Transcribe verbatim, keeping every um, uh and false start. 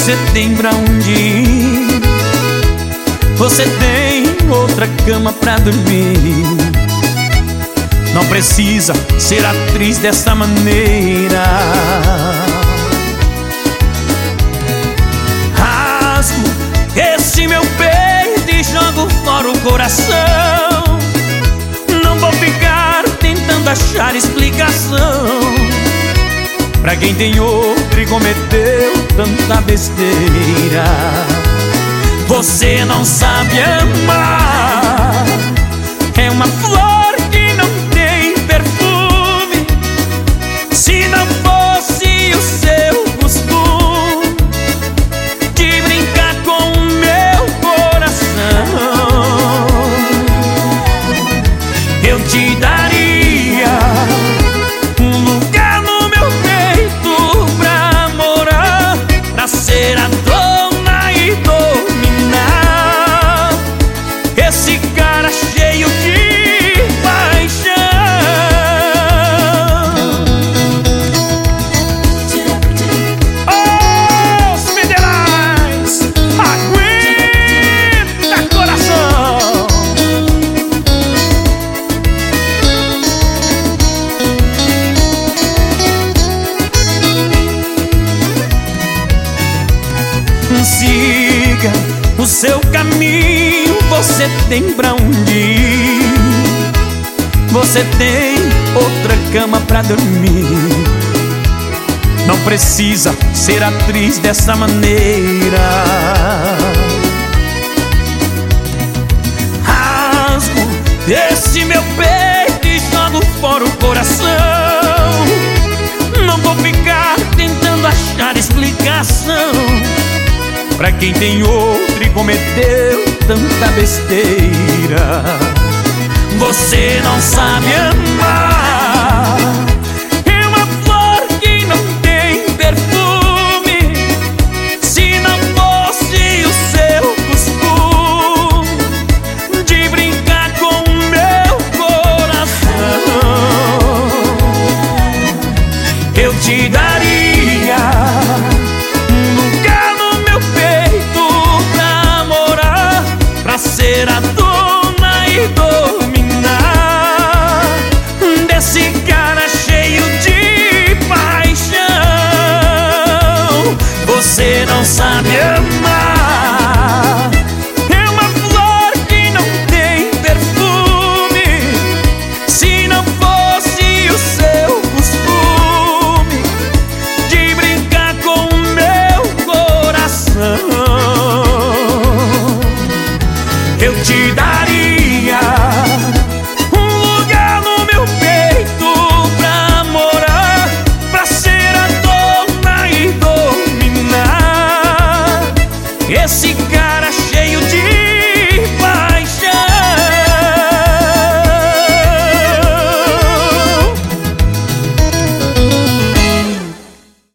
você tem pra onde ir, você tem outra cama pra dormir. Não precisa ser atriz dessa maneira. Rasgo esse meu peito e jogo fora o coração. Não vou ficar tentando achar explicação pra quem tem outro e cometeu tanta besteira. Você não sabe amar, é uma flor que não tem perfume. Se não fosse o seu costume de brincar com o meu coração, eu te daria um lugar no meu peito pra morar, pra ser a dona e dominar esse cara cheio de paixão. Os federais, aguenta coração. Siga o seu caminho, você tem pra onde ir, você tem outra cama pra dormir. Não precisa ser atriz dessa maneira. Rasgo esse meu peito e jogo fora o coração. Não vou ficar tentando achar explicação pra quem tem outro e cometeu tanta besteira. Você não sabe amar, é uma flor que não tem perfume. Se não fosse o seu costume de brincar com o meu coração, eu te daria ser a dona e dominar desse cara cheio de paixão. Você não sabe amar, é uma flor que não tem perfume. Se não fosse o seu costume de brincar com o meu coração, eu te daria um lugar no meu peito pra morar, pra ser a dona e dominar esse